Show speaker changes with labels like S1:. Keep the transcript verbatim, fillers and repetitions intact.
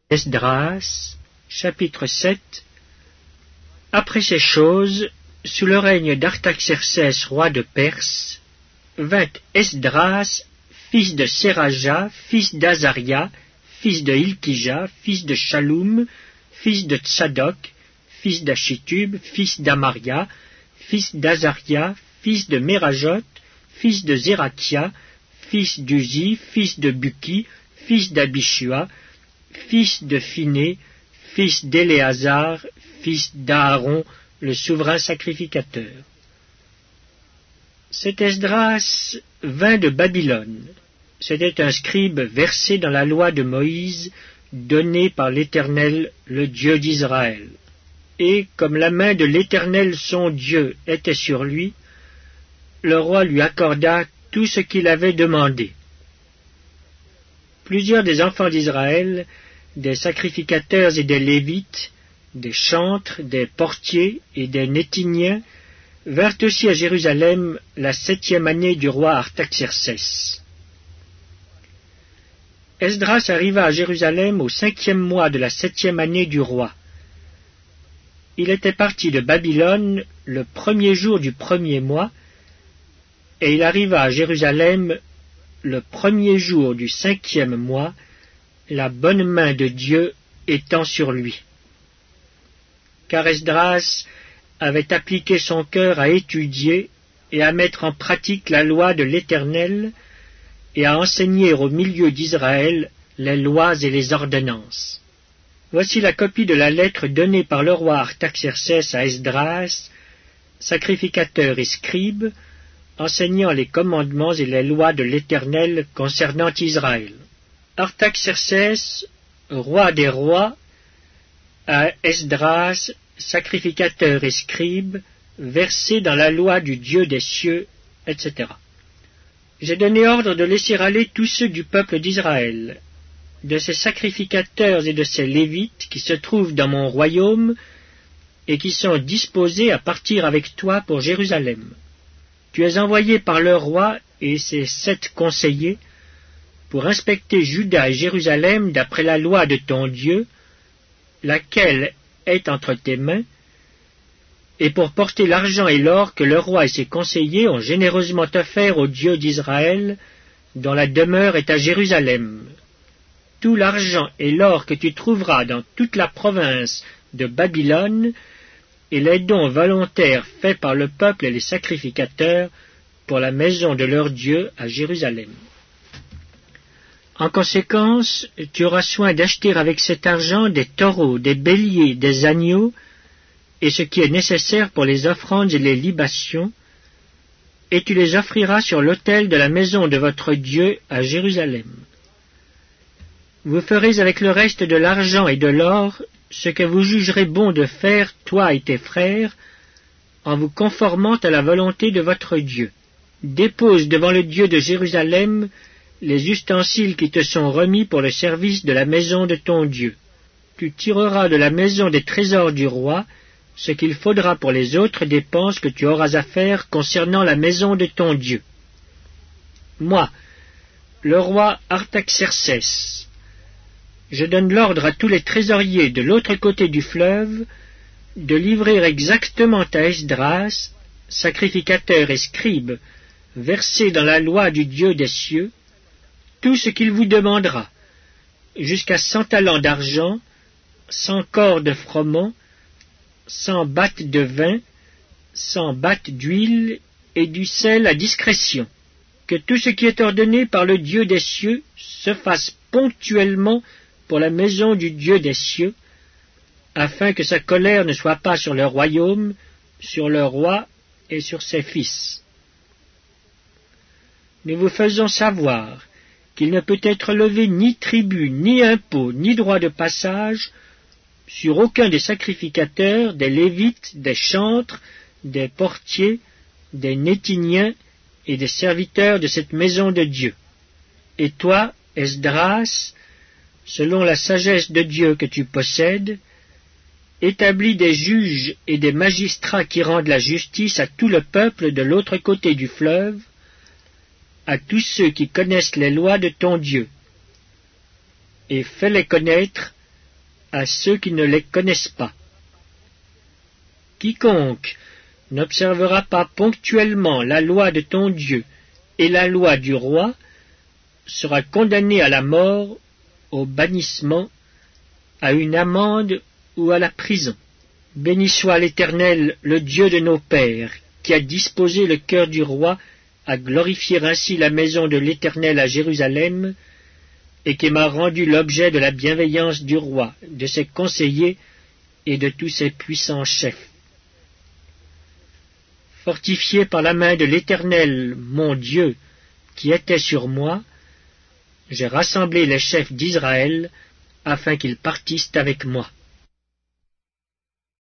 S1: Esdras, chapitre sept. Après ces choses, sous le règne d'Artaxercès, roi de Perse, vint Esdras, fils de Séraja, fils d'Azaria, fils de Hilkija, fils de Shaloum, fils de Tsadok, fils d'Achitub, fils d'Amaria, fils d'Azaria, fils de Mérajot, fils de Zérakia, fils d'Uzi, fils de Buki, fils d'Abishua, fils de Phiné, fils d'Éléazar, fils d'Aaron, le souverain sacrificateur. Cet Esdras vint de Babylone. C'était un scribe versé dans la loi de Moïse, donnée par l'Éternel, le Dieu d'Israël. Et, comme la main de l'Éternel son Dieu était sur lui, le roi lui accorda tout ce qu'il avait demandé. Plusieurs des enfants d'Israël, des sacrificateurs et des Lévites, des chantres, des portiers et des Nétiniens, vinrent aussi à Jérusalem la septième année du roi Artaxercès. Esdras arriva à Jérusalem au cinquième mois de la septième année du roi. Il était parti de Babylone le premier jour du premier mois, et il arriva à Jérusalem le premier jour du cinquième mois, la bonne main de Dieu étant sur lui. Car Esdras avait appliqué son cœur à étudier et à mettre en pratique la loi de l'Éternel et à enseigner au milieu d'Israël les lois et les ordonnances. Voici la copie de la lettre donnée par le roi Artaxercès à Esdras, sacrificateur et scribe, enseignant les commandements et les lois de l'Éternel concernant Israël. Artaxercès, roi des rois, à Esdras, sacrificateur et scribe, versé dans la loi du Dieu des cieux, et cetera. J'ai donné ordre de laisser aller tous ceux du peuple d'Israël, de ces sacrificateurs et de ces Lévites qui se trouvent dans mon royaume et qui sont disposés à partir avec toi pour Jérusalem. Tu es envoyé par le roi et ses sept conseillers pour inspecter Juda et Jérusalem d'après la loi de ton Dieu, laquelle est entre tes mains, et pour porter l'argent et l'or que le roi et ses conseillers ont généreusement offert au Dieu d'Israël, dont la demeure est à Jérusalem. Tout l'argent et l'or que tu trouveras dans toute la province de Babylone, et les dons volontaires faits par le peuple et les sacrificateurs pour la maison de leur Dieu à Jérusalem. En conséquence, tu auras soin d'acheter avec cet argent des taureaux, des béliers, des agneaux, et ce qui est nécessaire pour les offrandes et les libations, et tu les offriras sur l'autel de la maison de votre Dieu à Jérusalem. Vous ferez avec le reste de l'argent et de l'or ce que vous jugerez bon de faire, toi et tes frères, en vous conformant à la volonté de votre Dieu. Dépose devant le Dieu de Jérusalem les ustensiles qui te sont remis pour le service de la maison de ton Dieu. Tu tireras de la maison des trésors du roi ce qu'il faudra pour les autres dépenses que tu auras à faire concernant la maison de ton Dieu. Moi, le roi Artaxercès, je donne l'ordre à tous les trésoriers de l'autre côté du fleuve de livrer exactement à Esdras, sacrificateur et scribe, versé dans la loi du Dieu des cieux, tout ce qu'il vous demandera, jusqu'à cent talents d'argent, cent corps de froment, cent battes de vin, cent battes d'huile et du sel à discrétion. Que tout ce qui est ordonné par le Dieu des cieux se fasse ponctuellement pour la maison du Dieu des cieux, afin que sa colère ne soit pas sur le royaume, sur le roi et sur ses fils. Nous vous faisons savoir qu'il ne peut être levé ni tribut, ni impôt, ni droit de passage sur aucun des sacrificateurs, des Lévites, des chantres, des portiers, des Nétiniens et des serviteurs de cette maison de Dieu. Et toi, Esdras, selon la sagesse de Dieu que tu possèdes, établis des juges et des magistrats qui rendent la justice à tout le peuple de l'autre côté du fleuve, à tous ceux qui connaissent les lois de ton Dieu, et fais-les connaître à ceux qui ne les connaissent pas. Quiconque n'observera pas ponctuellement la loi de ton Dieu et la loi du roi sera condamné à la mort, au bannissement, à une amende ou à la prison. Béni soit l'Éternel, le Dieu de nos pères, qui a disposé le cœur du roi à glorifier ainsi la maison de l'Éternel à Jérusalem, et qui m'a rendu l'objet de la bienveillance du roi, de ses conseillers et de tous ses puissants chefs. Fortifié par la main de l'Éternel, mon Dieu, qui était sur moi, j'ai rassemblé les chefs d'Israël, afin qu'ils partissent avec moi.